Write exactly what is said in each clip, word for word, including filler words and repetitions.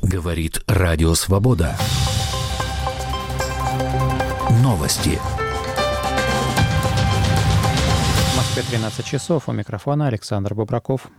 Говорит Радио Свобода. Новости. В Москве тринадцать часов. У микрофона Александр Бобраков.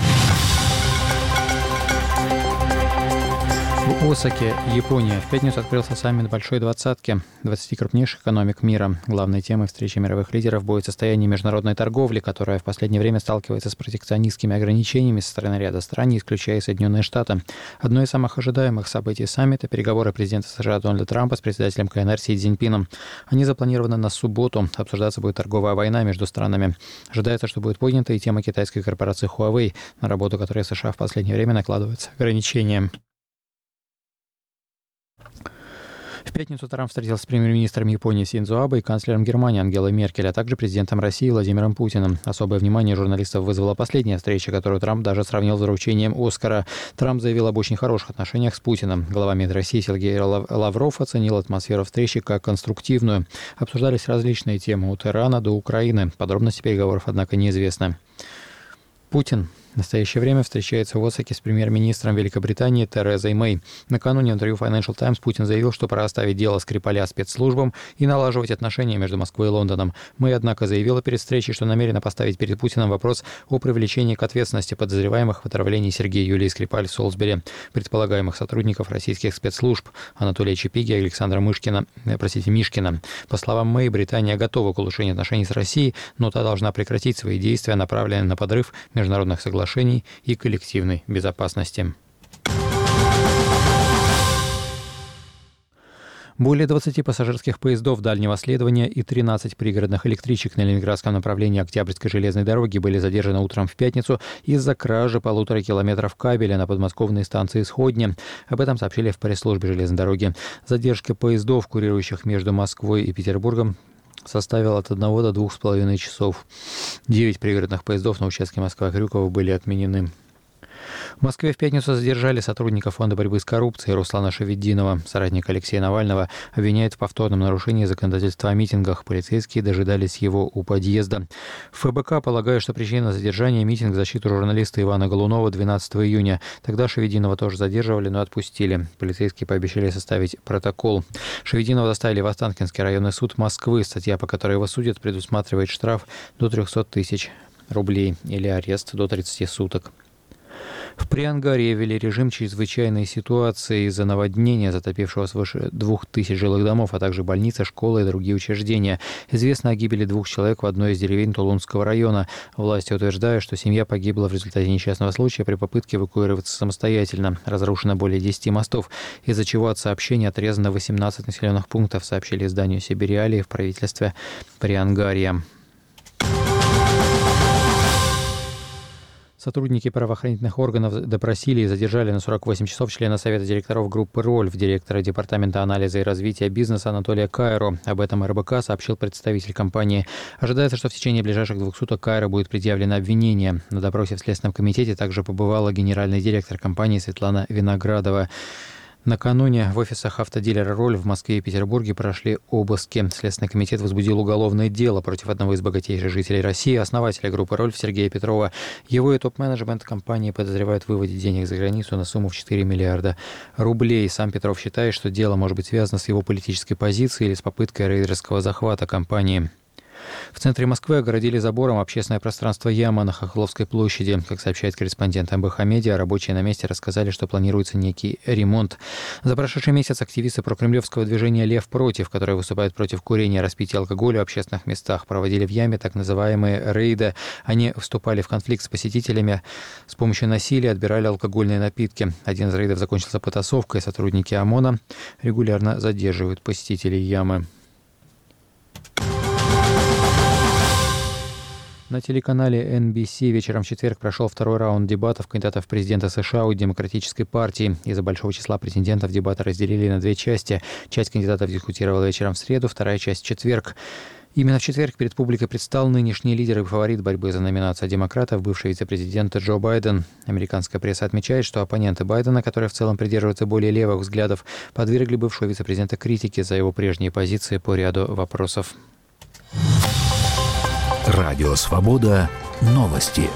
В Осаке, Япония, в пятницу открылся саммит Большой Двадцатки, двадцати крупнейших экономик мира. Главной темой встречи мировых лидеров будет состояние международной торговли, которая в последнее время сталкивается с протекционистскими ограничениями со стороны ряда стран, не исключая Соединенные Штаты. Одно из самых ожидаемых событий саммита – переговоры президента США Дональда Трампа с председателем КНР Си Цзиньпином. Они запланированы на субботу. Обсуждаться будет торговая война между странами. Ожидается, что будет поднята и тема китайской корпорации Huawei, на работу которой США в последнее время накладываются ограничения. В пятницу Трамп встретился с премьер-министром Японии Синдзо Абе и канцлером Германии Ангелой Меркель, а также президентом России Владимиром Путиным. Особое внимание журналистов вызвала последняя встреча, которую Трамп даже сравнил с вручением «Оскара». Трамп заявил об очень хороших отношениях с Путиным. Глава МИД России Сергей Лавров оценил атмосферу встречи как конструктивную. Обсуждались различные темы от Ирана до Украины. Подробности переговоров, однако, неизвестны. Путин в настоящее время встречается в Осаке с премьер-министром Великобритании Терезой Мэй. Накануне в интервью Financial Times Путин заявил, что пора оставить дело Скрипаля спецслужбам и налаживать отношения между Москвой и Лондоном. Мэй, однако, заявила перед встречей, что намерена поставить перед Путиным вопрос о привлечении к ответственности подозреваемых в отравлении Сергея Юлии Скрипаль в Солсбери, предполагаемых сотрудников российских спецслужб Анатолия Чапиги и Александра Мышкина, простите, Мишкина. По словам Мэй, Британия готова к улучшению отношений с Россией, но та должна прекратить свои действия, направленные на подрыв международных соглашений и коллективной безопасности. Более двадцати пассажирских поездов дальнего следования и тринадцать пригородных электричек на ленинградском направлении Октябрьской железной дороги были задержаны утром в пятницу из-за кражи полутора километров кабеля на подмосковной станции Сходня. Об этом сообщили в пресс-службе железной дороги. Задержка поездов, курирующих между Москвой и Петербургом, составил от одного до двух с половиной часов. Девять пригородных поездов на участке Москва-Крюково были отменены. В Москве в пятницу задержали сотрудников Фонда борьбы с коррупцией Руслана Шаведдинова. Соратник Алексея Навального обвиняет в повторном нарушении законодательства о митингах. Полицейские дожидались его у подъезда. ФБК полагает, что причина задержания – митинг в защиту журналиста Ивана Голунова двенадцатого июня. Тогда Шаведдинова тоже задерживали, но отпустили. Полицейские пообещали составить протокол. Шаведдинова доставили в Останкинский районный суд Москвы. Статья, по которой его судят, предусматривает штраф до трехсот тысяч рублей или арест до тридцати суток. В Приангарье ввели режим чрезвычайной ситуации из-за наводнения, затопившего свыше двух тысяч жилых домов, а также больницы, школы и другие учреждения. Известно о гибели двух человек в одной из деревень Тулунского района. Власти утверждают, что семья погибла в результате несчастного случая при попытке эвакуироваться самостоятельно. Разрушено более десяти мостов, из-за чего от сообщений отрезано восемнадцать населенных пунктов, сообщили изданию «Сибириалии» в правительстве Приангарья. Сотрудники правоохранительных органов допросили и задержали на сорок восемь часов члена Совета директоров группы «Рольф», директора Департамента анализа и развития бизнеса Анатолия Кайро. Об этом эр бэ ка сообщил представитель компании. Ожидается, что в течение ближайших двух суток Кайро будет предъявлено обвинение. На допросе в Следственном комитете также побывала генеральный директор компании Светлана Виноградова. Накануне в офисах автодилера «Рольф» в Москве и Петербурге прошли обыски. Следственный комитет возбудил уголовное дело против одного из богатейших жителей России, основателя группы «Рольф» Сергея Петрова. Его и топ-менеджмент компании подозревают в выводе денег за границу на сумму в четыре миллиарда рублей. Сам Петров считает, что дело может быть связано с его политической позицией или с попыткой рейдерского захвата компании. В центре Москвы огородили забором общественное пространство «Яма» на Хохловской площади. Как сообщает корреспондент эм бэ ха Медиа, рабочие на месте рассказали, что планируется некий ремонт. За прошедший месяц активисты прокремлевского движения «Лев против», которое выступает против курения и распития алкоголя в общественных местах, проводили в Яме так называемые рейды. Они вступали в конфликт с посетителями, с помощью насилия отбирали алкогольные напитки. Один из рейдов закончился потасовкой. Сотрудники ОМОНа регулярно задерживают посетителей Ямы. На телеканале эн би си вечером в четверг прошел второй раунд дебатов кандидатов в президенты США от Демократической партии. Из-за большого числа претендентов дебаты разделили на две части. Часть кандидатов дискутировала вечером в среду, вторая часть в четверг. Именно в четверг перед публикой предстал нынешний лидер и фаворит борьбы за номинацию демократов, бывший вице-президент Джо Байден. Американская пресса отмечает, что оппоненты Байдена, которые в целом придерживаются более левых взглядов, подвергли бывшего вице-президента критике за его прежние позиции по ряду вопросов. Радио Свобода. Новости.